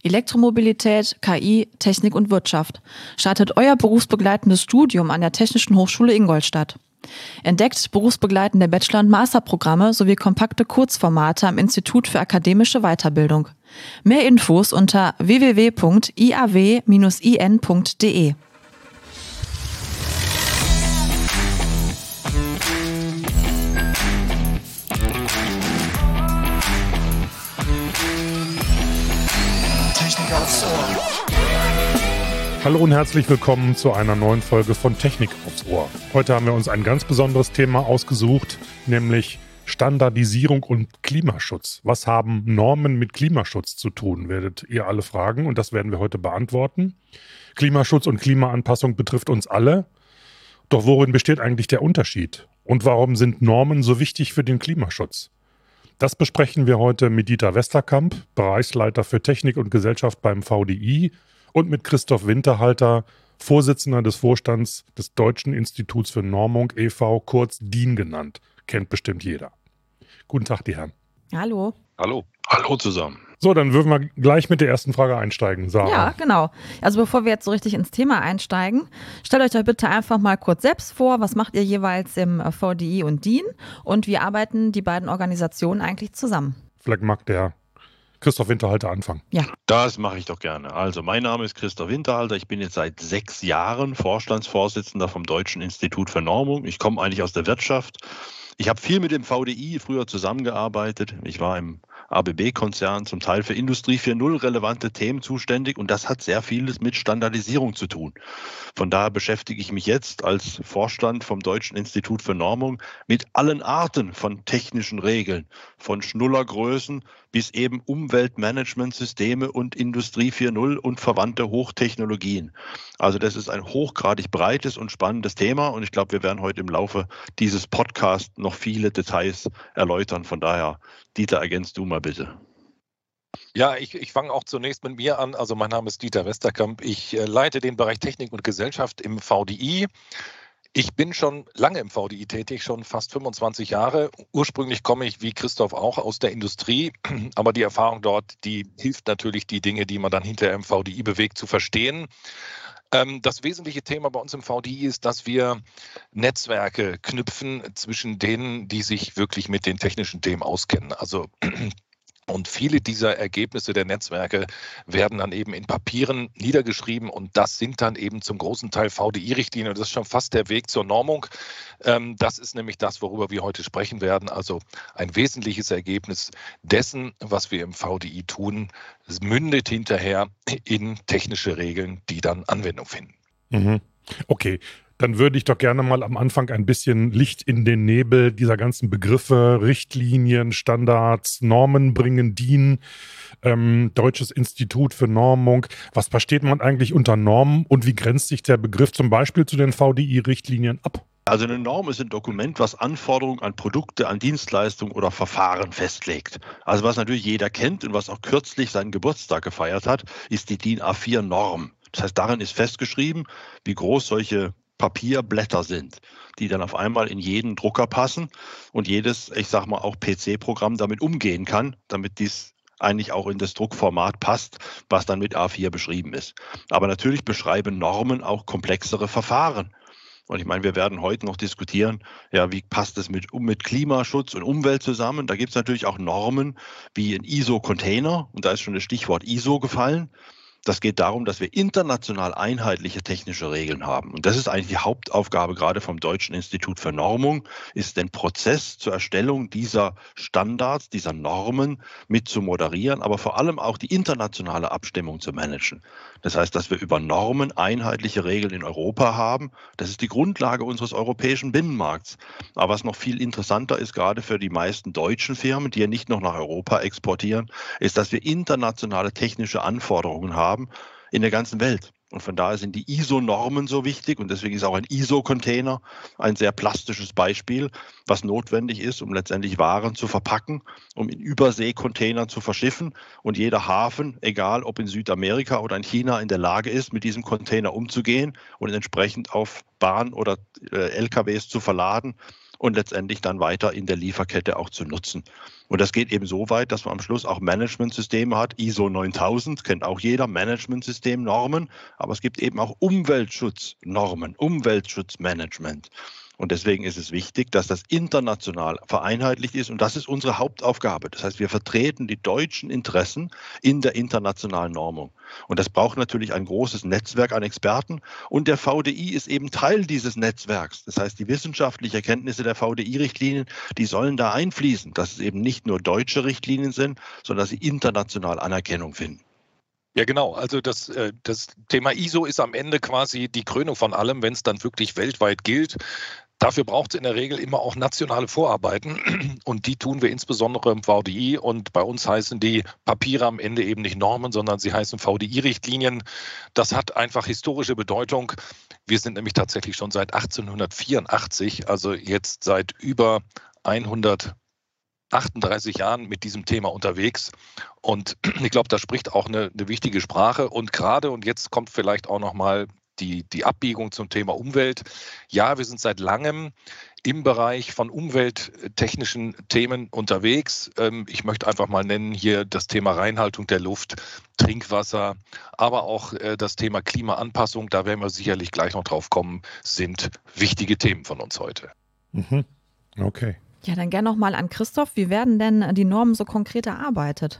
Elektromobilität, KI, Technik und Wirtschaft startet euer berufsbegleitendes Studium an der Technischen Hochschule Ingolstadt. Entdeckt berufsbegleitende Bachelor- und Masterprogramme sowie kompakte Kurzformate am Institut für akademische Weiterbildung. Mehr Infos unter www.iaw-in.de. Hallo und herzlich willkommen zu einer neuen Folge von Technik aufs Ohr. Heute haben wir uns ein ganz besonderes Thema ausgesucht, nämlich Standardisierung und Klimaschutz. Was haben Normen mit Klimaschutz zu tun, werdet ihr alle fragen, und das werden wir heute beantworten. Klimaschutz und Klimaanpassung betrifft uns alle. Doch worin besteht eigentlich der Unterschied? Und warum sind Normen so wichtig für den Klimaschutz? Das besprechen wir heute mit Dieter Westerkamp, Bereichsleiter für Technik und Gesellschaft beim VDI, und mit Christoph Winterhalter, Vorsitzender des Vorstands des Deutschen Instituts für Normung e.V., kurz DIN genannt. Kennt bestimmt jeder. Guten Tag, die Herren. Hallo. Hallo. Hallo zusammen. So, dann würden wir gleich mit der ersten Frage einsteigen, Sarah. Ja, genau. Also bevor wir jetzt so richtig ins Thema einsteigen, stellt euch doch bitte einfach mal kurz selbst vor, was macht ihr jeweils im VDI und DIN und wie arbeiten die beiden Organisationen eigentlich zusammen? Vielleicht mag der Christoph Winterhalter anfangen. Ja. Das mache ich doch gerne. Also, mein Name ist Christoph Winterhalter. Ich bin jetzt seit 6 Jahren Vorstandsvorsitzender vom Deutschen Institut für Normung. Ich komme eigentlich aus der Wirtschaft. Ich habe viel mit dem VDI früher zusammengearbeitet. Ich war im ABB-Konzern zum Teil für Industrie 4.0 relevante Themen zuständig, und das hat sehr vieles mit Standardisierung zu tun. Von daher beschäftige ich mich jetzt als Vorstand vom Deutschen Institut für Normung mit allen Arten von technischen Regeln, von Schnullergrößen bis eben Umweltmanagementsysteme und Industrie 4.0 und verwandte Hochtechnologien. Also das ist ein hochgradig breites und spannendes Thema, und ich glaube, wir werden heute im Laufe dieses Podcasts noch viele Details erläutern. Von daher, Dieter, ergänzt du mal bitte. Ja, ich fange auch zunächst mit mir an. Also mein Name ist Dieter Westerkamp. Ich leite den Bereich Technik und Gesellschaft im VDI. Ich bin schon lange im VDI tätig, schon fast 25 Jahre. Ursprünglich komme ich, wie Christoph auch, aus der Industrie. Aber die Erfahrung dort, die hilft natürlich, die Dinge, die man dann hinterher im VDI bewegt, zu verstehen. Das wesentliche Thema bei uns im VDI ist, dass wir Netzwerke knüpfen zwischen denen, die sich wirklich mit den technischen Themen auskennen. Und viele dieser Ergebnisse der Netzwerke werden dann eben in Papieren niedergeschrieben, und das sind dann eben zum großen Teil VDI-Richtlinien, und das ist schon fast der Weg zur Normung. Das ist nämlich das, worüber wir heute sprechen werden. Also ein wesentliches Ergebnis dessen, was wir im VDI tun, mündet hinterher in technische Regeln, die dann Anwendung finden. Mhm. Okay. Dann würde ich doch gerne mal am Anfang ein bisschen Licht in den Nebel dieser ganzen Begriffe, Richtlinien, Standards, Normen bringen, DIN, Deutsches Institut für Normung. Was versteht man eigentlich unter Normen und wie grenzt sich der Begriff zum Beispiel zu den VDI-Richtlinien ab? Also eine Norm ist ein Dokument, was Anforderungen an Produkte, an Dienstleistungen oder Verfahren festlegt. Also was natürlich jeder kennt und was auch kürzlich seinen Geburtstag gefeiert hat, ist die DIN A4-Norm. Das heißt, darin ist festgeschrieben, wie groß solche Papierblätter sind, die dann auf einmal in jeden Drucker passen und jedes, ich sag mal, auch PC-Programm damit umgehen kann, damit dies eigentlich auch in das Druckformat passt, was dann mit A4 beschrieben ist. Aber natürlich beschreiben Normen auch komplexere Verfahren. Und ich meine, wir werden heute noch diskutieren, ja, wie passt es mit Klimaschutz und Umwelt zusammen? Da gibt es natürlich auch Normen wie ein ISO-Container, und da ist schon das Stichwort ISO gefallen. Das geht darum, dass wir international einheitliche technische Regeln haben. Und das ist eigentlich die Hauptaufgabe gerade vom Deutschen Institut für Normung, ist den Prozess zur Erstellung dieser Standards, dieser Normen mit zu moderieren, aber vor allem auch die internationale Abstimmung zu managen. Das heißt, dass wir über Normen einheitliche Regeln in Europa haben. Das ist die Grundlage unseres europäischen Binnenmarkts. Aber was noch viel interessanter ist, gerade für die meisten deutschen Firmen, die ja nicht noch nach Europa exportieren, ist, dass wir internationale technische Anforderungen haben in der ganzen Welt. Und von daher sind die ISO-Normen so wichtig, und deswegen ist auch ein ISO-Container ein sehr plastisches Beispiel, was notwendig ist, um letztendlich Waren zu verpacken, um in Überseekontainern zu verschiffen, und jeder Hafen, egal ob in Südamerika oder in China, in der Lage ist, mit diesem Container umzugehen und entsprechend auf Bahn oder LKWs zu verladen und letztendlich dann weiter in der Lieferkette auch zu nutzen. Und das geht eben so weit, dass man am Schluss auch Managementsysteme hat. ISO 9000 kennt auch jeder, Managementsystemnormen, aber es gibt eben auch Umweltschutznormen, Umweltschutzmanagement. Und deswegen ist es wichtig, dass das international vereinheitlicht ist. Und das ist unsere Hauptaufgabe. Das heißt, wir vertreten die deutschen Interessen in der internationalen Normung. Und das braucht natürlich ein großes Netzwerk an Experten. Und der VDI ist eben Teil dieses Netzwerks. Das heißt, die wissenschaftlichen Erkenntnisse der VDI-Richtlinien, die sollen da einfließen, dass es eben nicht nur deutsche Richtlinien sind, sondern dass sie international Anerkennung finden. Ja, genau. Also das Thema ISO ist am Ende quasi die Krönung von allem, wenn es dann wirklich weltweit gilt. Dafür braucht es in der Regel immer auch nationale Vorarbeiten und die tun wir insbesondere im VDI und bei uns heißen die Papiere am Ende eben nicht Normen, sondern sie heißen VDI-Richtlinien. Das hat einfach historische Bedeutung. Wir sind nämlich tatsächlich schon seit 1884, also jetzt seit über 138 Jahren mit diesem Thema unterwegs und ich glaube, da spricht auch eine wichtige Sprache und gerade, und jetzt kommt vielleicht auch nochmal die Abbiegung zum Thema Umwelt. Ja, wir sind seit langem im Bereich von umwelttechnischen Themen unterwegs. Ich möchte einfach mal nennen hier das Thema Reinhaltung der Luft, Trinkwasser, aber auch das Thema Klimaanpassung, da werden wir sicherlich gleich noch drauf kommen, sind wichtige Themen von uns heute. Mhm. Okay. Ja, dann gerne nochmal an Christoph. Wie werden denn die Normen so konkret erarbeitet?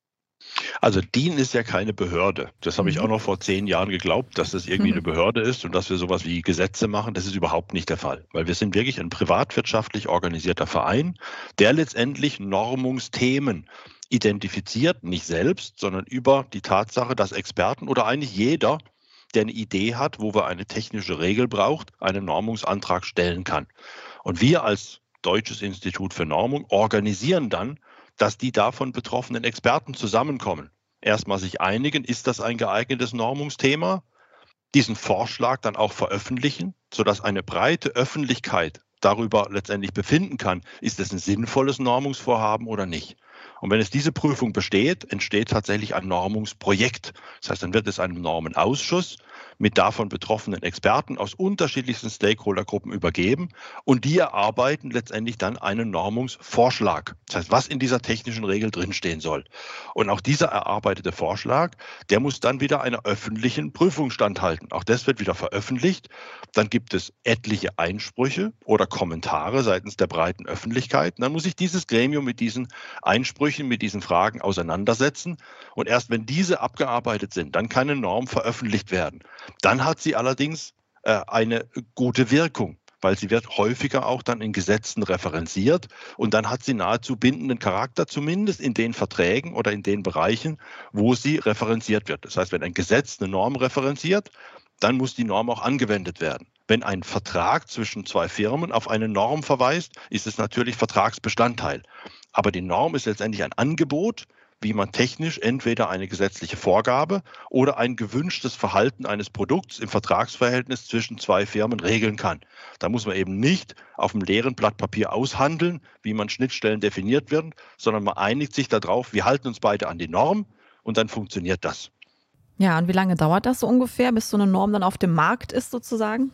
Also DIN ist ja keine Behörde. Das habe ich auch noch vor 10 Jahren geglaubt, dass das irgendwie eine Behörde ist und dass wir sowas wie Gesetze machen. Das ist überhaupt nicht der Fall, weil wir sind wirklich ein privatwirtschaftlich organisierter Verein, der letztendlich Normungsthemen identifiziert, nicht selbst, sondern über die Tatsache, dass Experten oder eigentlich jeder, der eine Idee hat, wo wir eine technische Regel braucht, einen Normungsantrag stellen kann. Und wir als Deutsches Institut für Normung organisieren dann, dass die davon betroffenen Experten zusammenkommen. Erstmal sich einigen, ist das ein geeignetes Normungsthema? Diesen Vorschlag dann auch veröffentlichen, sodass eine breite Öffentlichkeit darüber letztendlich befinden kann, ist es ein sinnvolles Normungsvorhaben oder nicht. Und wenn es diese Prüfung besteht, entsteht tatsächlich ein Normungsprojekt. Das heißt, dann wird es einem Normenausschuss mit davon betroffenen Experten aus unterschiedlichsten Stakeholdergruppen übergeben und die erarbeiten letztendlich dann einen Normungsvorschlag. Das heißt, was in dieser technischen Regel drinstehen soll. Und auch dieser erarbeitete Vorschlag, der muss dann wieder einer öffentlichen Prüfung standhalten. Auch das wird wieder veröffentlicht. Dann gibt es etliche Einsprüche oder Kommentare seitens der breiten Öffentlichkeit. Und dann muss sich dieses Gremium mit diesen Einsprüchen, mit diesen Fragen auseinandersetzen. Und erst wenn diese abgearbeitet sind, dann kann eine Norm veröffentlicht werden. Dann hat sie allerdings eine gute Wirkung, weil sie wird häufiger auch dann in Gesetzen referenziert und dann hat sie nahezu bindenden Charakter, zumindest in den Verträgen oder in den Bereichen, wo sie referenziert wird. Das heißt, wenn ein Gesetz eine Norm referenziert, dann muss die Norm auch angewendet werden. Wenn ein Vertrag zwischen 2 Firmen auf eine Norm verweist, ist es natürlich Vertragsbestandteil. Aber die Norm ist letztendlich ein Angebot, wie man technisch entweder eine gesetzliche Vorgabe oder ein gewünschtes Verhalten eines Produkts im Vertragsverhältnis zwischen 2 Firmen regeln kann. Da muss man eben nicht auf dem leeren Blatt Papier aushandeln, wie man Schnittstellen definiert wird, sondern man einigt sich darauf, wir halten uns beide an die Norm und dann funktioniert das. Ja, und wie lange dauert das so ungefähr, bis so eine Norm dann auf dem Markt ist sozusagen?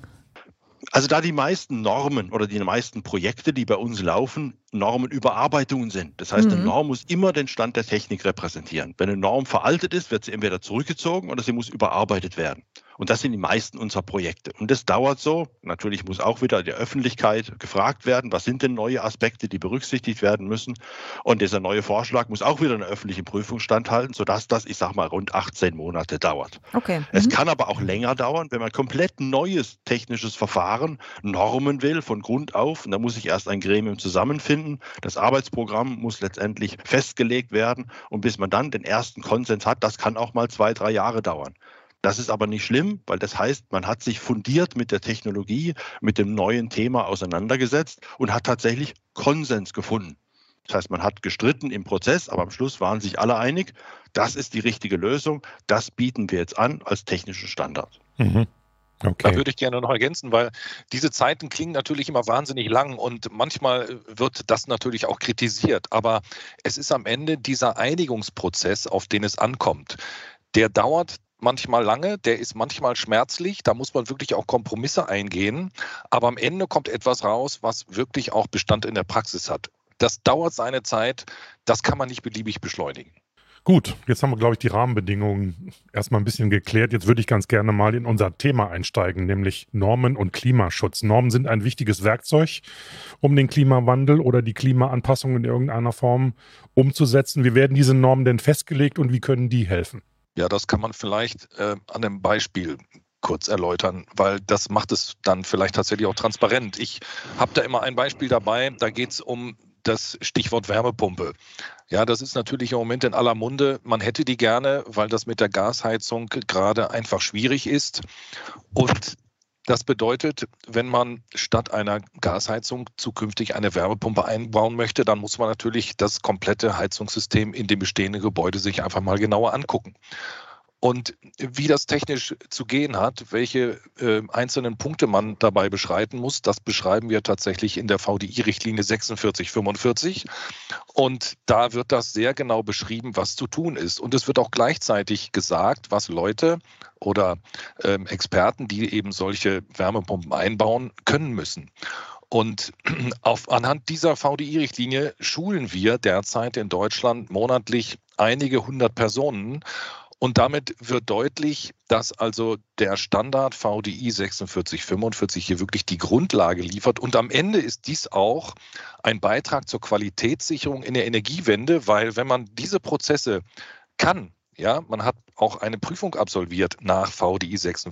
Also da die meisten Normen oder die meisten Projekte, die bei uns laufen, Normenüberarbeitungen sind. Das heißt, eine Norm muss immer den Stand der Technik repräsentieren. Wenn eine Norm veraltet ist, wird sie entweder zurückgezogen oder sie muss überarbeitet werden. Und das sind die meisten unserer Projekte. Und das dauert so. Natürlich muss auch wieder die Öffentlichkeit gefragt werden, was sind denn neue Aspekte, die berücksichtigt werden müssen. Und dieser neue Vorschlag muss auch wieder einer öffentlichen Prüfung standhalten, sodass das, ich sage mal, rund 18 Monate dauert. Okay. Es kann aber auch länger dauern, wenn man komplett neues technisches Verfahren, Normen will, von Grund auf. Und da muss sich erst ein Gremium zusammenfinden. Das Arbeitsprogramm muss letztendlich festgelegt werden. Und bis man dann den ersten Konsens hat, das kann auch mal 2, 3 Jahre dauern. Das ist aber nicht schlimm, weil das heißt, man hat sich fundiert mit der Technologie, mit dem neuen Thema auseinandergesetzt und hat tatsächlich Konsens gefunden. Das heißt, man hat gestritten im Prozess, aber am Schluss waren sich alle einig, das ist die richtige Lösung, das bieten wir jetzt an als technischen Standard. Mhm. Okay. Da würde ich gerne noch ergänzen, weil diese Zeiten klingen natürlich immer wahnsinnig lang und manchmal wird das natürlich auch kritisiert. Aber es ist am Ende dieser Einigungsprozess, auf den es ankommt. Der dauert manchmal lange, der ist manchmal schmerzlich, da muss man wirklich auch Kompromisse eingehen, aber am Ende kommt etwas raus, was wirklich auch Bestand in der Praxis hat. Das dauert seine Zeit, das kann man nicht beliebig beschleunigen. Gut, jetzt haben wir, glaube ich, die Rahmenbedingungen erstmal ein bisschen geklärt. Jetzt würde ich ganz gerne mal in unser Thema einsteigen, nämlich Normen und Klimaschutz. Normen sind ein wichtiges Werkzeug, um den Klimawandel oder die Klimaanpassung in irgendeiner Form umzusetzen. Wie werden diese Normen denn festgelegt und wie können die helfen? Ja, das kann man vielleicht an einem Beispiel kurz erläutern, weil das macht es dann vielleicht tatsächlich auch transparent. Ich habe da immer ein Beispiel dabei, da geht es um das Stichwort Wärmepumpe. Ja, das ist natürlich im Moment in aller Munde. Man hätte die gerne, weil das mit der Gasheizung gerade einfach schwierig ist. Und das bedeutet, wenn man statt einer Gasheizung zukünftig eine Wärmepumpe einbauen möchte, dann muss man natürlich das komplette Heizungssystem in dem bestehenden Gebäude sich einfach mal genauer angucken. Und wie das technisch zu gehen hat, welche einzelnen Punkte man dabei beschreiten muss, das beschreiben wir tatsächlich in der VDI-Richtlinie 4645. Und da wird das sehr genau beschrieben, was zu tun ist. Und es wird auch gleichzeitig gesagt, was Leute oder Experten, die eben solche Wärmepumpen einbauen, können müssen. Und anhand dieser VDI-Richtlinie schulen wir derzeit in Deutschland monatlich einige 100 Personen. Und damit wird deutlich, dass also der Standard VDI 4645 hier wirklich die Grundlage liefert. Und am Ende ist dies auch ein Beitrag zur Qualitätssicherung in der Energiewende, weil wenn man diese Prozesse kann, ja, man hat auch eine Prüfung absolviert nach VDI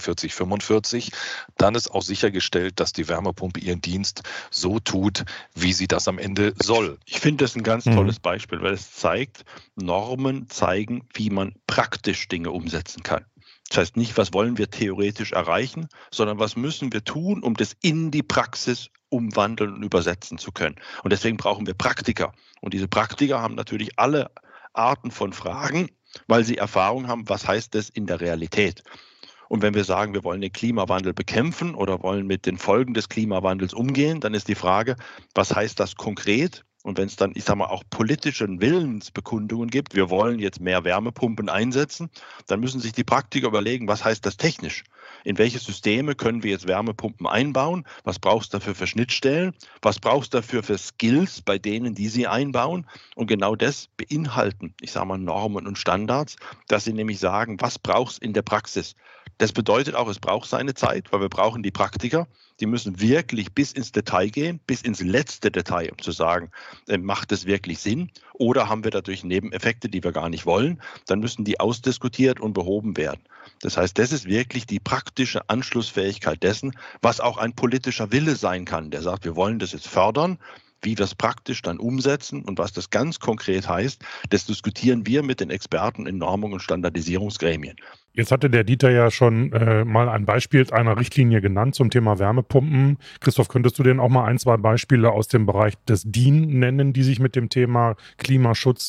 4645, dann ist auch sichergestellt, dass die Wärmepumpe ihren Dienst so tut, wie sie das am Ende soll. Ich finde das ein ganz tolles Beispiel, weil es zeigt, Normen zeigen, wie man praktisch Dinge umsetzen kann. Das heißt nicht, was wollen wir theoretisch erreichen, sondern was müssen wir tun, um das in die Praxis umwandeln und übersetzen zu können. Und deswegen brauchen wir Praktiker. Und diese Praktiker haben natürlich alle Arten von Fragen, weil sie Erfahrung haben, was heißt das in der Realität. Und wenn wir sagen, wir wollen den Klimawandel bekämpfen oder wollen mit den Folgen des Klimawandels umgehen, dann ist die Frage, was heißt das konkret? Und wenn es dann, ich sage mal, auch politische Willensbekundungen gibt, wir wollen jetzt mehr Wärmepumpen einsetzen, dann müssen sich die Praktiker überlegen, was heißt das technisch? In welche Systeme können wir jetzt Wärmepumpen einbauen? Was brauchst du dafür für Schnittstellen? Was brauchst du dafür für Skills bei denen, die sie einbauen? Und genau das beinhalten, ich sage mal, Normen und Standards, dass sie nämlich sagen, was brauchst du in der Praxis? Das bedeutet auch, es braucht seine Zeit, weil wir brauchen die Praktiker. Die müssen wirklich bis ins Detail gehen, bis ins letzte Detail, um zu sagen, macht es wirklich Sinn? Oder haben wir dadurch Nebeneffekte, die wir gar nicht wollen? Dann müssen die ausdiskutiert und behoben werden. Das heißt, das ist wirklich die praktische Anschlussfähigkeit dessen, was auch ein politischer Wille sein kann, der sagt, wir wollen das jetzt fördern. Wie wir es praktisch dann umsetzen und was das ganz konkret heißt, das diskutieren wir mit den Experten in Normung- und Standardisierungsgremien. Jetzt hatte der Dieter ja schon mal ein Beispiel einer Richtlinie genannt zum Thema Wärmepumpen. Christoph, könntest du denn auch mal ein, zwei Beispiele aus dem Bereich des DIN nennen, die sich mit dem Thema Klimaschutz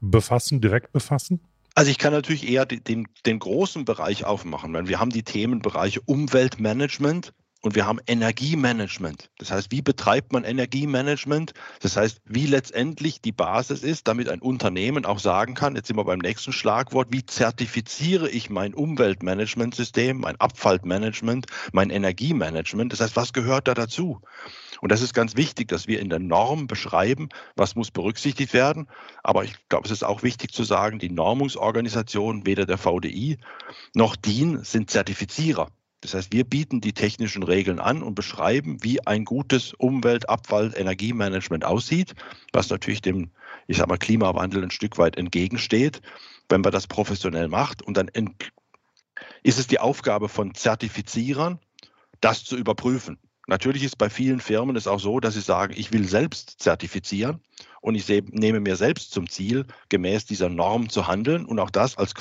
direkt befassen? Also ich kann natürlich eher den großen Bereich aufmachen, weil wir haben die Themenbereiche Umweltmanagement, und wir haben Energiemanagement. Das heißt, wie betreibt man Energiemanagement? Das heißt, wie letztendlich die Basis ist, damit ein Unternehmen auch sagen kann, jetzt sind wir beim nächsten Schlagwort, wie zertifiziere ich mein Umweltmanagementsystem, mein Abfallmanagement, mein Energiemanagement? Das heißt, was gehört da dazu? Und das ist ganz wichtig, dass wir in der Norm beschreiben, was muss berücksichtigt werden. Aber ich glaube, es ist auch wichtig zu sagen, die Normungsorganisationen, weder der VDI noch DIN, sind Zertifizierer. Das heißt, wir bieten die technischen Regeln an und beschreiben, wie ein gutes Umwelt-, Abfall-, Energiemanagement aussieht, was natürlich dem, ich sage mal, Klimawandel ein Stück weit entgegensteht, wenn man das professionell macht. Und dann ist es die Aufgabe von Zertifizierern, das zu überprüfen. Natürlich ist bei vielen Firmen es auch so, dass sie sagen, ich will selbst zertifizieren und ich nehme mir selbst zum Ziel, gemäß dieser Norm zu handeln und auch das als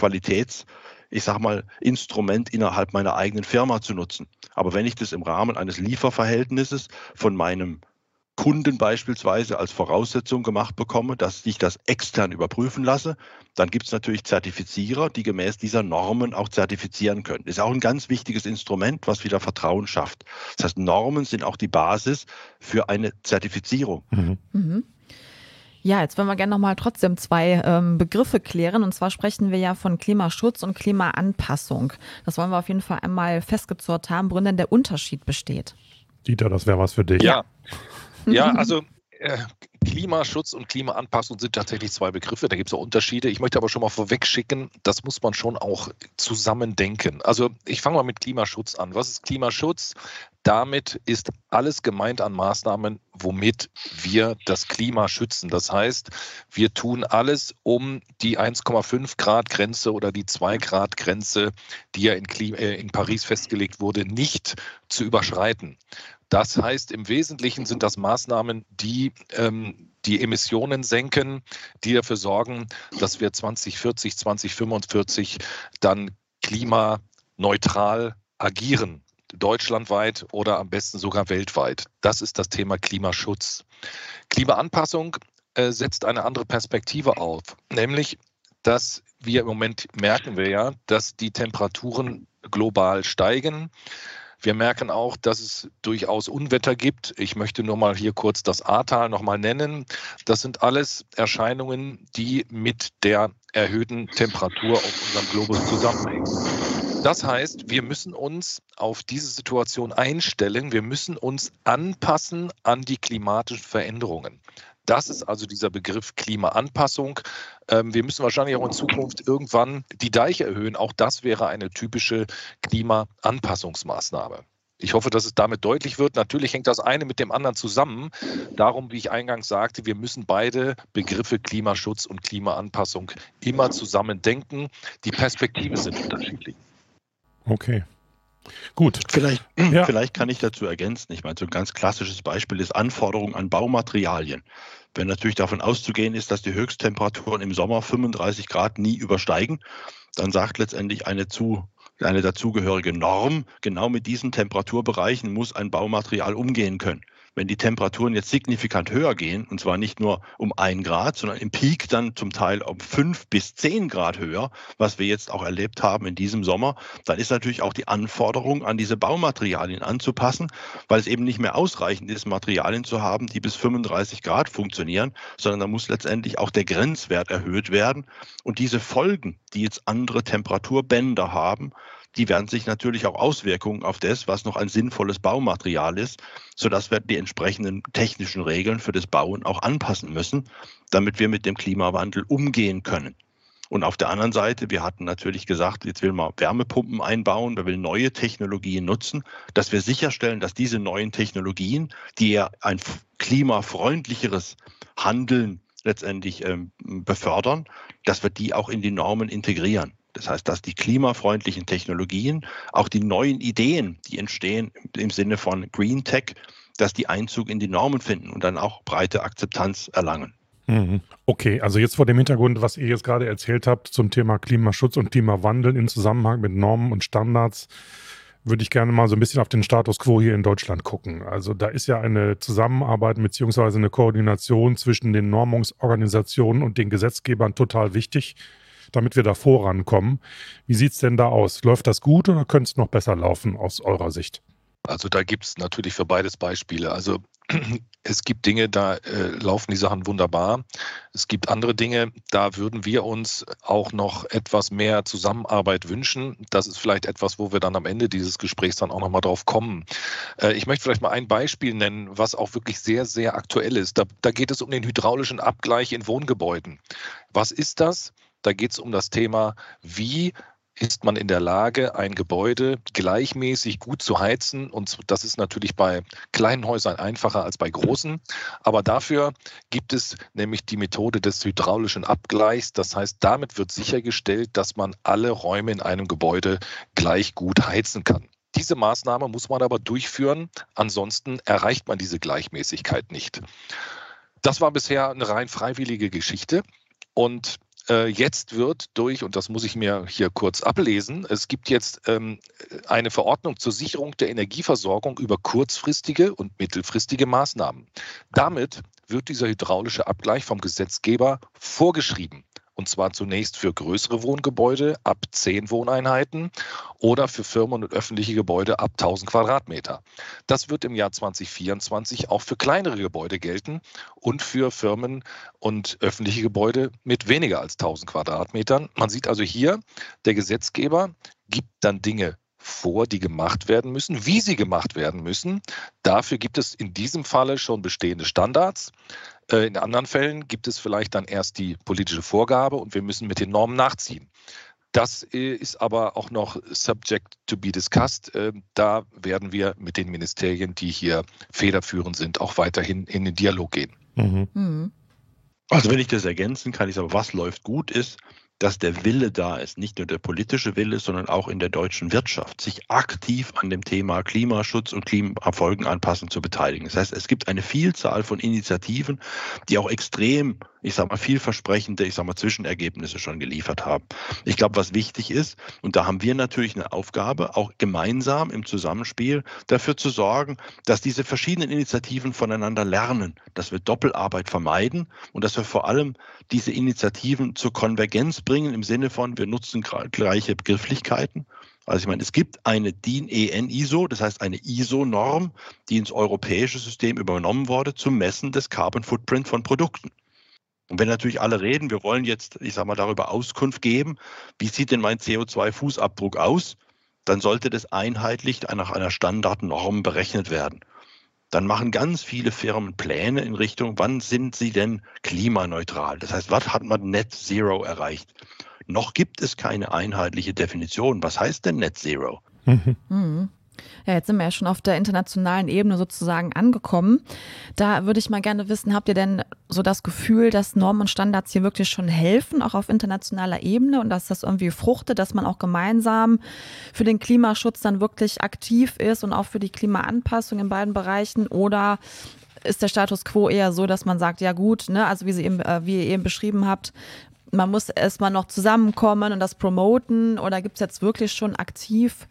Instrument innerhalb meiner eigenen Firma zu nutzen. Aber wenn ich das im Rahmen eines Lieferverhältnisses von meinem Kunden beispielsweise als Voraussetzung gemacht bekomme, dass ich das extern überprüfen lasse, dann gibt es natürlich Zertifizierer, die gemäß dieser Normen auch zertifizieren können. Das ist auch ein ganz wichtiges Instrument, was wieder Vertrauen schafft. Das heißt, Normen sind auch die Basis für eine Zertifizierung. Mhm. Ja, jetzt wollen wir gerne nochmal trotzdem zwei Begriffe klären. Und zwar sprechen wir ja von Klimaschutz und Klimaanpassung. Das wollen wir auf jeden Fall einmal festgezurrt haben, worin denn der Unterschied besteht. Dieter, das wäre was für dich. Ja, also Klimaschutz und Klimaanpassung sind tatsächlich zwei Begriffe, da gibt es auch Unterschiede. Ich möchte aber schon mal vorweg schicken, das muss man schon auch zusammen denken. Also ich fange mal mit Klimaschutz an. Was ist Klimaschutz? Damit ist alles gemeint an Maßnahmen, womit wir das Klima schützen. Das heißt, wir tun alles, um die 1,5 Grad Grenze oder die 2 Grad Grenze, die ja in Paris festgelegt wurde, nicht zu überschreiten. Das heißt, im Wesentlichen sind das Maßnahmen, die die Emissionen senken, die dafür sorgen, dass wir 2040, 2045 dann klimaneutral agieren. Deutschlandweit oder am besten sogar weltweit. Das ist das Thema Klimaschutz. Klimaanpassung setzt eine andere Perspektive auf, nämlich, dass wir im Moment merken wir ja, dass die Temperaturen global steigen. Wir merken auch, dass es durchaus Unwetter gibt. Ich möchte nur mal hier kurz das Ahrtal noch mal nennen. Das sind alles Erscheinungen, die mit der erhöhten Temperatur auf unserem Globus zusammenhängen. Das heißt, wir müssen uns auf diese Situation einstellen. Wir müssen uns anpassen an die klimatischen Veränderungen. Das ist also dieser Begriff Klimaanpassung. Wir müssen wahrscheinlich auch in Zukunft irgendwann die Deiche erhöhen. Auch das wäre eine typische Klimaanpassungsmaßnahme. Ich hoffe, dass es damit deutlich wird. Natürlich hängt das eine mit dem anderen zusammen. Darum, wie ich eingangs sagte, wir müssen beide Begriffe Klimaschutz und Klimaanpassung immer zusammen denken. Die Perspektive sind unterschiedlich. Okay. Gut. Vielleicht kann ich dazu ergänzen. Ich meine, so ein ganz klassisches Beispiel ist Anforderungen an Baumaterialien. Wenn natürlich davon auszugehen ist, dass die Höchsttemperaturen im Sommer 35 Grad nie übersteigen, dann sagt letztendlich eine dazugehörige Norm, genau mit diesen Temperaturbereichen muss ein Baumaterial umgehen können. Wenn die Temperaturen jetzt signifikant höher gehen, und zwar nicht nur um 1 Grad, sondern im Peak dann zum Teil um 5 bis 10 Grad höher, was wir jetzt auch erlebt haben in diesem Sommer, dann ist natürlich auch die Anforderung an diese Baumaterialien anzupassen, weil es eben nicht mehr ausreichend ist, Materialien zu haben, die bis 35 Grad funktionieren, sondern da muss letztendlich auch der Grenzwert erhöht werden. Und diese Folgen, die jetzt andere Temperaturbänder haben, die werden sich natürlich auch Auswirkungen auf das, was noch ein sinnvolles Baumaterial ist, sodass wir die entsprechenden technischen Regeln für das Bauen auch anpassen müssen, damit wir mit dem Klimawandel umgehen können. Und auf der anderen Seite, wir hatten natürlich gesagt, jetzt will man Wärmepumpen einbauen, wir will neue Technologien nutzen, dass wir sicherstellen, dass diese neuen Technologien, die ja ein klimafreundlicheres Handeln letztendlich befördern, dass wir die auch in die Normen integrieren. Das heißt, dass die klimafreundlichen Technologien, auch die neuen Ideen, die entstehen im Sinne von Green Tech, dass die Einzug in die Normen finden und dann auch breite Akzeptanz erlangen. Okay, also jetzt vor dem Hintergrund, was ihr jetzt gerade erzählt habt zum Thema Klimaschutz und Klimawandel im Zusammenhang mit Normen und Standards, würde ich gerne mal so ein bisschen auf den Status quo hier in Deutschland gucken. Also da ist ja eine Zusammenarbeit bzw. eine Koordination zwischen den Normungsorganisationen und den Gesetzgebern total wichtig, damit wir da vorankommen. Wie sieht es denn da aus? Läuft das gut oder könnte es noch besser laufen aus eurer Sicht? Also da gibt es natürlich für beides Beispiele. Also es gibt Dinge, da laufen die Sachen wunderbar. Es gibt andere Dinge, da würden wir uns auch noch etwas mehr Zusammenarbeit wünschen. Das ist vielleicht etwas, wo wir dann am Ende dieses Gesprächs dann auch nochmal drauf kommen. Ich möchte vielleicht mal ein Beispiel nennen, was auch wirklich sehr, sehr aktuell ist. Da geht es um den hydraulischen Abgleich in Wohngebäuden. Was ist das? Da geht es um das Thema, wie ist man in der Lage, ein Gebäude gleichmäßig gut zu heizen. Und das ist natürlich bei kleinen Häusern einfacher als bei großen. Aber dafür gibt es nämlich die Methode des hydraulischen Abgleichs. Das heißt, damit wird sichergestellt, dass man alle Räume in einem Gebäude gleich gut heizen kann. Diese Maßnahme muss man aber durchführen. Ansonsten erreicht man diese Gleichmäßigkeit nicht. Das war bisher eine rein freiwillige Geschichte. Und jetzt wird und das muss ich mir hier kurz ablesen, es gibt jetzt eine Verordnung zur Sicherung der Energieversorgung über kurzfristige und mittelfristige Maßnahmen. Damit wird dieser hydraulische Abgleich vom Gesetzgeber vorgeschrieben. Und zwar zunächst für größere Wohngebäude ab 10 Wohneinheiten oder für Firmen und öffentliche Gebäude ab 1000 Quadratmeter. Das wird im Jahr 2024 auch für kleinere Gebäude gelten und für Firmen und öffentliche Gebäude mit weniger als 1000 Quadratmetern. Man sieht also hier, der Gesetzgeber gibt dann Dinge vor, die gemacht werden müssen, wie sie gemacht werden müssen. Dafür gibt es in diesem Falle schon bestehende Standards. In anderen Fällen gibt es vielleicht dann erst die politische Vorgabe und wir müssen mit den Normen nachziehen. Das ist aber auch noch subject to be discussed. Da werden wir mit den Ministerien, die hier federführend sind, auch weiterhin in den Dialog gehen. Mhm. Also wenn ich das ergänzen kann, ich sage, was läuft gut ist, dass der Wille da ist, nicht nur der politische Wille, sondern auch in der deutschen Wirtschaft, sich aktiv an dem Thema Klimaschutz und Klimafolgenanpassung zu beteiligen. Das heißt, es gibt eine Vielzahl von Initiativen, die auch extrem, vielversprechende, Zwischenergebnisse schon geliefert haben. Ich glaube, was wichtig ist, und da haben wir natürlich eine Aufgabe, auch gemeinsam im Zusammenspiel dafür zu sorgen, dass diese verschiedenen Initiativen voneinander lernen, dass wir Doppelarbeit vermeiden und dass wir vor allem diese Initiativen zur Konvergenz bringen im Sinne von, wir nutzen gleiche Begrifflichkeiten. Also es gibt eine DIN EN ISO, das heißt eine ISO-Norm, die ins europäische System übernommen wurde zum Messen des Carbon Footprint von Produkten. Und wenn natürlich alle reden, wir wollen jetzt, darüber Auskunft geben, wie sieht denn mein CO2-Fußabdruck aus, dann sollte das einheitlich nach einer Standardnorm berechnet werden. Dann machen ganz viele Firmen Pläne in Richtung, wann sind sie denn klimaneutral? Das heißt, was hat man Net Zero erreicht? Noch gibt es keine einheitliche Definition. Was heißt denn Net Zero? Mhm. Ja, jetzt sind wir ja schon auf der internationalen Ebene sozusagen angekommen. Da würde ich mal gerne wissen, habt ihr denn so das Gefühl, dass Normen und Standards hier wirklich schon helfen, auch auf internationaler Ebene und dass das irgendwie fruchtet, dass man auch gemeinsam für den Klimaschutz dann wirklich aktiv ist und auch für die Klimaanpassung in beiden Bereichen? Oder ist der Status quo eher so, dass man sagt, ja gut, ne, also wie ihr eben beschrieben habt, man muss erstmal noch zusammenkommen und das promoten, oder gibt es jetzt wirklich schon aktiv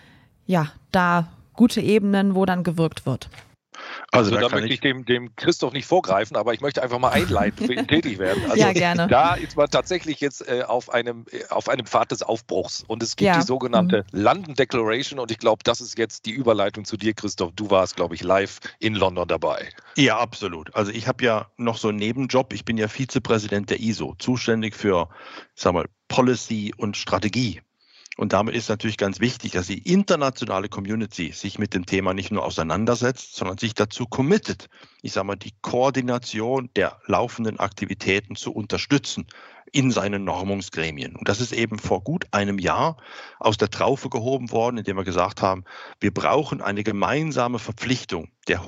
da gute Ebenen, wo dann gewirkt wird? Also da möchte ich dem Christoph nicht vorgreifen, aber ich möchte einfach mal einleitend für ihn tätig werden. Also ja, gerne. Da ist man tatsächlich jetzt auf einem Pfad des Aufbruchs und es gibt die sogenannte London Declaration und ich glaube, das ist jetzt die Überleitung zu dir, Christoph. Du warst, glaube ich, live in London dabei. Ja, absolut. Also ich habe ja noch so einen Nebenjob. Ich bin ja Vizepräsident der ISO, zuständig für, Policy und Strategie. Und damit ist natürlich ganz wichtig, dass die internationale Community sich mit dem Thema nicht nur auseinandersetzt, sondern sich dazu committet, die Koordination der laufenden Aktivitäten zu unterstützen in seinen Normungsgremien. Und das ist eben vor gut einem Jahr aus der Traufe gehoben worden, indem wir gesagt haben, wir brauchen eine gemeinsame Verpflichtung der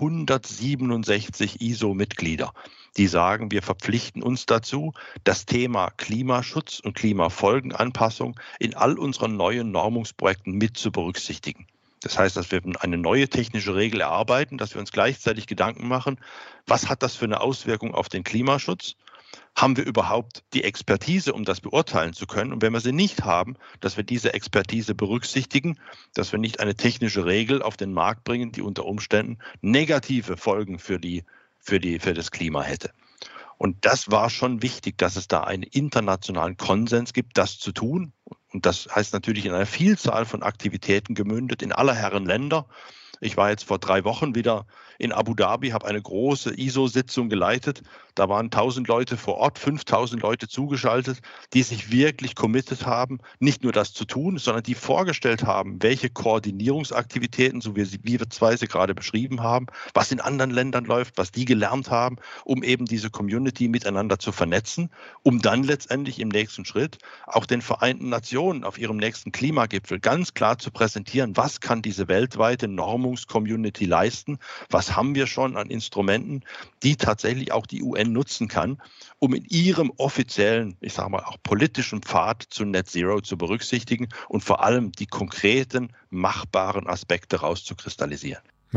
167 ISO-Mitglieder, die sagen, wir verpflichten uns dazu, das Thema Klimaschutz und Klimafolgenanpassung in all unseren neuen Normungsprojekten mit zu berücksichtigen. Das heißt, dass wir eine neue technische Regel erarbeiten, dass wir uns gleichzeitig Gedanken machen, was hat das für eine Auswirkung auf den Klimaschutz? Haben wir überhaupt die Expertise, um das beurteilen zu können? Und wenn wir sie nicht haben, dass wir diese Expertise berücksichtigen, dass wir nicht eine technische Regel auf den Markt bringen, die unter Umständen negative Folgen für das Klima hätte. Und das war schon wichtig, dass es da einen internationalen Konsens gibt, das zu tun. Und das heißt natürlich in einer Vielzahl von Aktivitäten gemündet in aller Herren Länder. Ich war jetzt vor 3 Wochen wieder in Abu Dhabi, habe eine große ISO-Sitzung geleitet. Da waren 1000 Leute vor Ort, 5000 Leute zugeschaltet, die sich wirklich committed haben, nicht nur das zu tun, sondern die vorgestellt haben, welche Koordinierungsaktivitäten, so wie wir zwei sie gerade beschrieben haben, was in anderen Ländern läuft, was die gelernt haben, um eben diese Community miteinander zu vernetzen, um dann letztendlich im nächsten Schritt auch den Vereinten Nationen auf ihrem nächsten Klimagipfel ganz klar zu präsentieren, was kann diese weltweite Normungscommunity leisten, was haben wir schon an Instrumenten, die tatsächlich auch die UN nutzen kann, um in ihrem offiziellen, auch politischen Pfad zu Net Zero zu berücksichtigen und vor allem die konkreten, machbaren Aspekte rauszukristallisieren. Aha.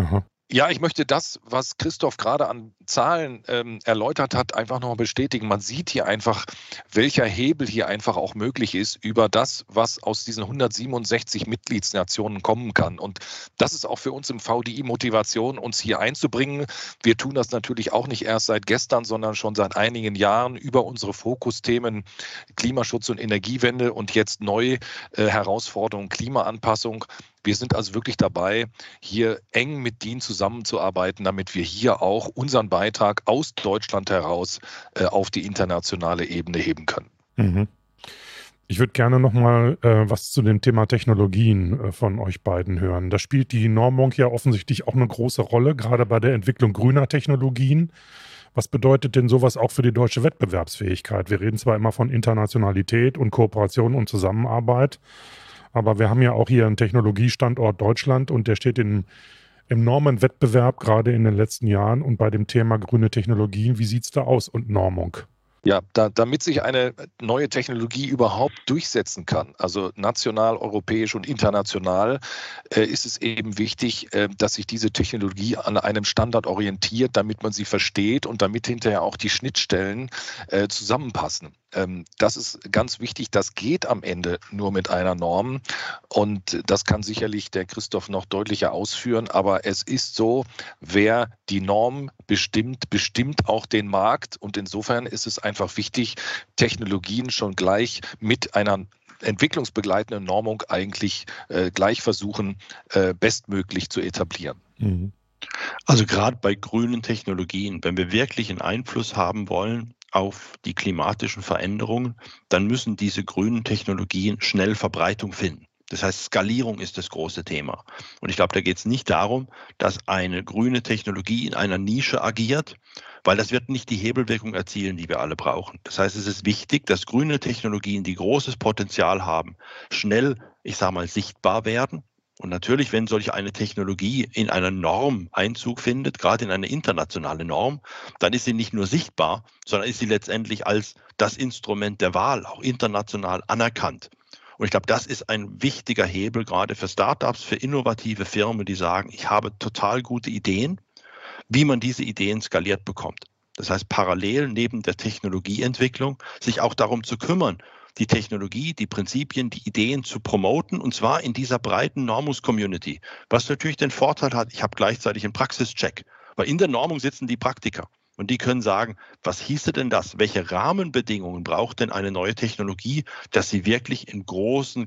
Ja, ich möchte das, was Christoph gerade an Zahlen erläutert hat, einfach nochmal bestätigen. Man sieht hier einfach, welcher Hebel hier einfach auch möglich ist über das, was aus diesen 167 Mitgliedsnationen kommen kann. Und das ist auch für uns im VDI Motivation, uns hier einzubringen. Wir tun das natürlich auch nicht erst seit gestern, sondern schon seit einigen Jahren über unsere Fokusthemen Klimaschutz und Energiewende und jetzt neu Herausforderungen Klimaanpassung. Wir sind also wirklich dabei, hier eng mit DIN zusammenzuarbeiten, damit wir hier auch unseren Beitrag aus Deutschland heraus auf die internationale Ebene heben können. Mhm. Ich würde gerne nochmal was zu dem Thema Technologien von euch beiden hören. Da spielt die Normung ja offensichtlich auch eine große Rolle, gerade bei der Entwicklung grüner Technologien. Was bedeutet denn sowas auch für die deutsche Wettbewerbsfähigkeit? Wir reden zwar immer von Internationalität und Kooperation und Zusammenarbeit, aber wir haben ja auch hier einen Technologiestandort Deutschland und der steht im enormen Wettbewerb, gerade in den letzten Jahren. Und bei dem Thema grüne Technologien, wie sieht es da aus und Normung? Ja, damit sich eine neue Technologie überhaupt durchsetzen kann, also national, europäisch und international, ist es eben wichtig, dass sich diese Technologie an einem Standard orientiert, damit man sie versteht und damit hinterher auch die Schnittstellen zusammenpassen. Das ist ganz wichtig, das geht am Ende nur mit einer Norm und das kann sicherlich der Christoph noch deutlicher ausführen, aber es ist so, wer die Norm bestimmt auch den Markt und insofern ist es einfach wichtig, Technologien schon gleich mit einer entwicklungsbegleitenden Normung eigentlich gleich versuchen, bestmöglich zu etablieren. Mhm. Also gerade bei grünen Technologien, wenn wir wirklich einen Einfluss haben wollen auf die klimatischen Veränderungen, dann müssen diese grünen Technologien schnell Verbreitung finden. Das heißt, Skalierung ist das große Thema. Und ich glaube, da geht es nicht darum, dass eine grüne Technologie in einer Nische agiert, weil das wird nicht die Hebelwirkung erzielen, die wir alle brauchen. Das heißt, es ist wichtig, dass grüne Technologien, die großes Potenzial haben, schnell, ich sage mal, sichtbar werden. Und natürlich, wenn solch eine Technologie in einer Norm Einzug findet, gerade in eine internationale Norm, dann ist sie nicht nur sichtbar, sondern ist sie letztendlich als das Instrument der Wahl auch international anerkannt. Und ich glaube, das ist ein wichtiger Hebel gerade für Startups, für innovative Firmen, die sagen, ich habe total gute Ideen, wie man diese Ideen skaliert bekommt. Das heißt, parallel neben der Technologieentwicklung sich auch darum zu kümmern, die Technologie, die Prinzipien, die Ideen zu promoten und zwar in dieser breiten Normus-Community, was natürlich den Vorteil hat, ich habe gleichzeitig einen Praxischeck, weil in der Normung sitzen die Praktiker und die können sagen, was hieße denn das, welche Rahmenbedingungen braucht denn eine neue Technologie, dass sie wirklich im großen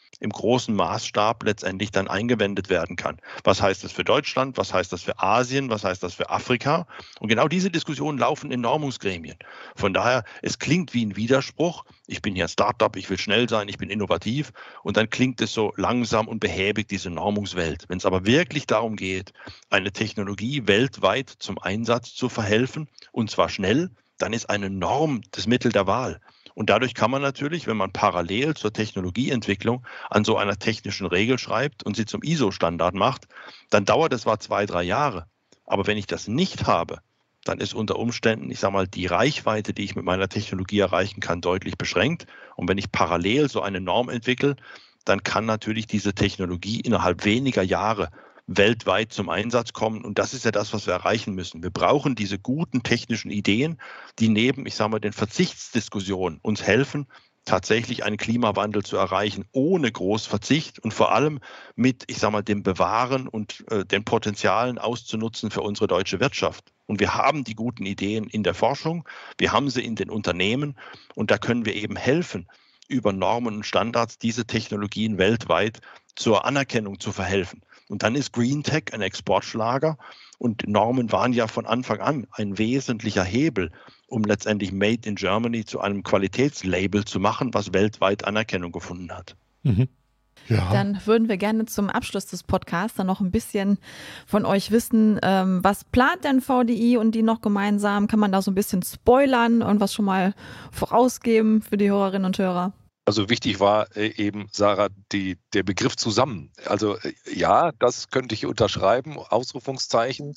Maßstab letztendlich dann eingewendet werden kann. Was heißt das für Deutschland? Was heißt das für Asien? Was heißt das für Afrika? Und genau diese Diskussionen laufen in Normungsgremien. Von daher, es klingt wie ein Widerspruch. Ich bin hier ein Startup, ich will schnell sein, ich bin innovativ. Und dann klingt es so langsam und behäbig, diese Normungswelt. Wenn es aber wirklich darum geht, eine Technologie weltweit zum Einsatz zu verhelfen, und zwar schnell, dann ist eine Norm das Mittel der Wahl. Und dadurch kann man natürlich, wenn man parallel zur Technologieentwicklung an so einer technischen Regel schreibt und sie zum ISO-Standard macht, dann dauert es zwar 2-3 Jahre. Aber wenn ich das nicht habe, dann ist unter Umständen, ich sage mal, die Reichweite, die ich mit meiner Technologie erreichen kann, deutlich beschränkt. Und wenn ich parallel so eine Norm entwickle, dann kann natürlich diese Technologie innerhalb weniger Jahre weltweit zum Einsatz kommen. Und das ist ja das, was wir erreichen müssen. Wir brauchen diese guten technischen Ideen, die neben, ich sage mal, den Verzichtsdiskussionen uns helfen, tatsächlich einen Klimawandel zu erreichen, ohne Großverzicht und vor allem mit, ich sage mal, dem Bewahren und den Potenzialen auszunutzen für unsere deutsche Wirtschaft. Und wir haben die guten Ideen in der Forschung, wir haben sie in den Unternehmen und da können wir eben helfen, über Normen und Standards diese Technologien weltweit zur Anerkennung zu verhelfen. Und dann ist Green Tech ein Exportschlager und Normen waren ja von Anfang an ein wesentlicher Hebel, um letztendlich Made in Germany zu einem Qualitätslabel zu machen, was weltweit Anerkennung gefunden hat. Mhm. Ja. Dann würden wir gerne zum Abschluss des Podcasts dann noch ein bisschen von euch wissen, was plant denn VDI und die noch gemeinsam? Kann man da so ein bisschen spoilern und was schon mal vorausgeben für die Hörerinnen und Hörer? Also wichtig war eben, Sarah, der Begriff zusammen. Also ja, das könnte ich unterschreiben, Ausrufungszeichen.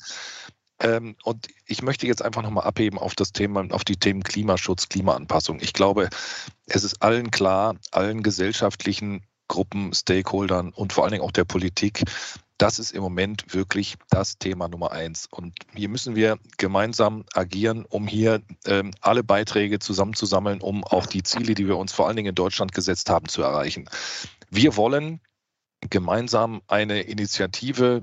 Und ich möchte jetzt einfach nochmal abheben auf die Themen Klimaschutz, Klimaanpassung. Ich glaube, es ist allen klar, allen gesellschaftlichen Gruppen, Stakeholdern und vor allen Dingen auch der Politik, Das ist im Moment wirklich das Thema Nummer 1. Und hier müssen wir gemeinsam agieren, um hier alle Beiträge zusammenzusammeln, um auch die Ziele, die wir uns vor allen Dingen in Deutschland gesetzt haben, zu erreichen. Wir wollen gemeinsam eine Initiative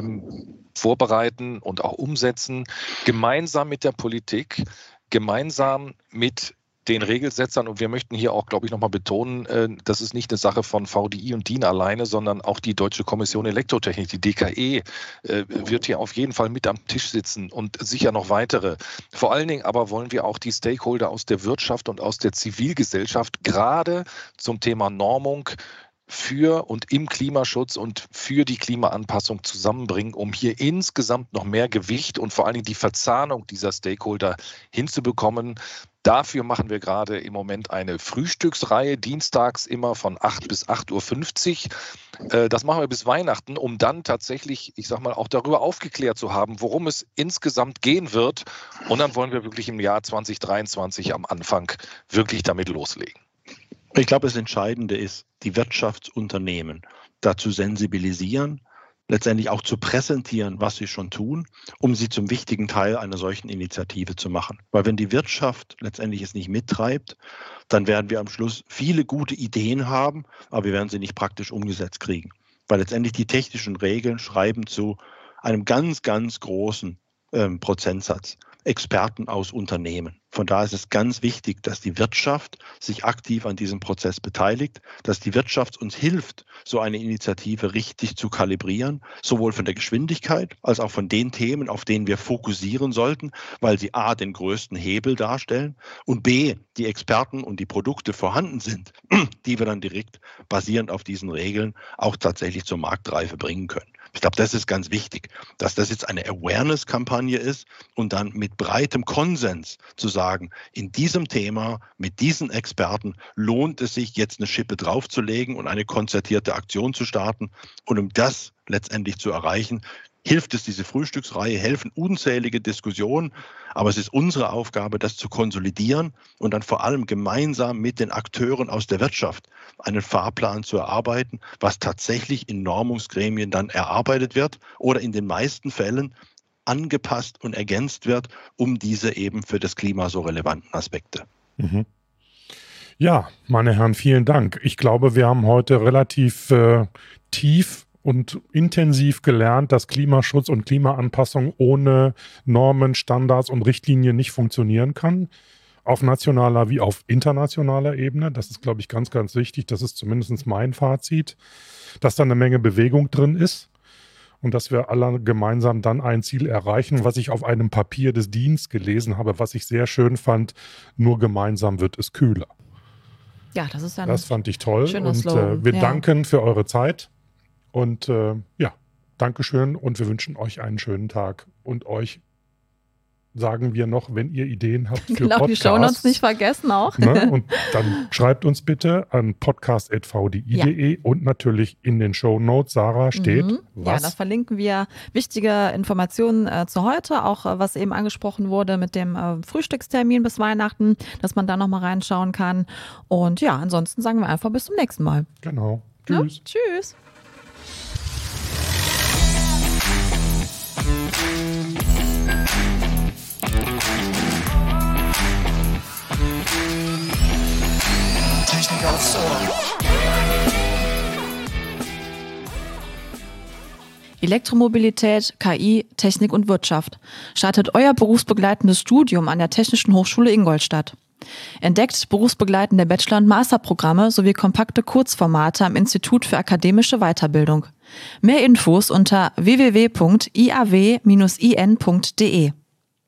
vorbereiten und auch umsetzen, gemeinsam mit der Politik, gemeinsam mit den Regelsetzern, und wir möchten hier auch, glaube ich, nochmal betonen, das ist nicht eine Sache von VDI und DIN alleine, sondern auch die Deutsche Kommission Elektrotechnik, die DKE, wird hier auf jeden Fall mit am Tisch sitzen und sicher noch weitere. Vor allen Dingen aber wollen wir auch die Stakeholder aus der Wirtschaft und aus der Zivilgesellschaft gerade zum Thema Normung für und im Klimaschutz und für die Klimaanpassung zusammenbringen, um hier insgesamt noch mehr Gewicht und vor allen Dingen die Verzahnung dieser Stakeholder hinzubekommen. Dafür machen wir gerade im Moment eine Frühstücksreihe, dienstags immer von 8 bis 8.50 Uhr. Das machen wir bis Weihnachten, um dann tatsächlich, ich sag mal, auch darüber aufgeklärt zu haben, worum es insgesamt gehen wird. Und dann wollen wir wirklich im Jahr 2023 am Anfang wirklich damit loslegen. Ich glaube, das Entscheidende ist, die Wirtschaftsunternehmen dazu sensibilisieren, letztendlich auch zu präsentieren, was sie schon tun, um sie zum wichtigen Teil einer solchen Initiative zu machen. Weil wenn die Wirtschaft letztendlich es nicht mittreibt, dann werden wir am Schluss viele gute Ideen haben, aber wir werden sie nicht praktisch umgesetzt kriegen. Weil letztendlich die technischen Regeln schreiben zu einem ganz, ganz großen Prozentsatz Experten aus Unternehmen. Von daher ist es ganz wichtig, dass die Wirtschaft sich aktiv an diesem Prozess beteiligt, dass die Wirtschaft uns hilft, so eine Initiative richtig zu kalibrieren, sowohl von der Geschwindigkeit als auch von den Themen, auf denen wir fokussieren sollten, weil sie a. den größten Hebel darstellen und b. die Experten und die Produkte vorhanden sind, die wir dann direkt basierend auf diesen Regeln auch tatsächlich zur Marktreife bringen können. Ich glaube, das ist ganz wichtig, dass das jetzt eine Awareness-Kampagne ist und dann mit breitem Konsens zu sagen, in diesem Thema, mit diesen Experten lohnt es sich, jetzt eine Schippe draufzulegen und eine konzertierte Aktion zu starten. Und um das letztendlich zu erreichen, hilft es diese Frühstücksreihe, helfen unzählige Diskussionen, aber es ist unsere Aufgabe, das zu konsolidieren und dann vor allem gemeinsam mit den Akteuren aus der Wirtschaft einen Fahrplan zu erarbeiten, was tatsächlich in Normungsgremien dann erarbeitet wird oder in den meisten Fällen angepasst und ergänzt wird, um diese eben für das Klima so relevanten Aspekte. Mhm. Ja, meine Herren, vielen Dank. Ich glaube, wir haben heute relativ tief und intensiv gelernt, dass Klimaschutz und Klimaanpassung ohne Normen, Standards und Richtlinien nicht funktionieren kann. Auf nationaler wie auf internationaler Ebene. Das ist, glaube ich, ganz, ganz wichtig. Das ist zumindest mein Fazit, dass da eine Menge Bewegung drin ist und dass wir alle gemeinsam dann ein Ziel erreichen, was ich auf einem Papier des DINs gelesen habe, was ich sehr schön fand. Nur gemeinsam wird es kühler. Ja, das ist das fand ich toll. Und Slogan. Wir danken für eure Zeit. Und Dankeschön und wir wünschen euch einen schönen Tag. Und euch sagen wir noch, wenn ihr Ideen habt für Podcasts. Die Shownotes nicht vergessen auch. Ne? Und dann schreibt uns bitte an podcast@vdi.de und natürlich in den Shownotes, Sarah, steht was? Ja, da verlinken wir wichtige Informationen zu heute, auch was eben angesprochen wurde mit dem Frühstückstermin bis Weihnachten, dass man da nochmal reinschauen kann. Und ja, ansonsten sagen wir einfach bis zum nächsten Mal. Genau. Tschüss. Ja, tschüss. Technik aufs Ohr. Elektromobilität, KI, Technik und Wirtschaft. Startet euer berufsbegleitendes Studium an der Technischen Hochschule Ingolstadt. Entdeckt berufsbegleitende Bachelor- und Masterprogramme sowie kompakte Kurzformate am Institut für akademische Weiterbildung. Mehr Infos unter www.iaw-in.de.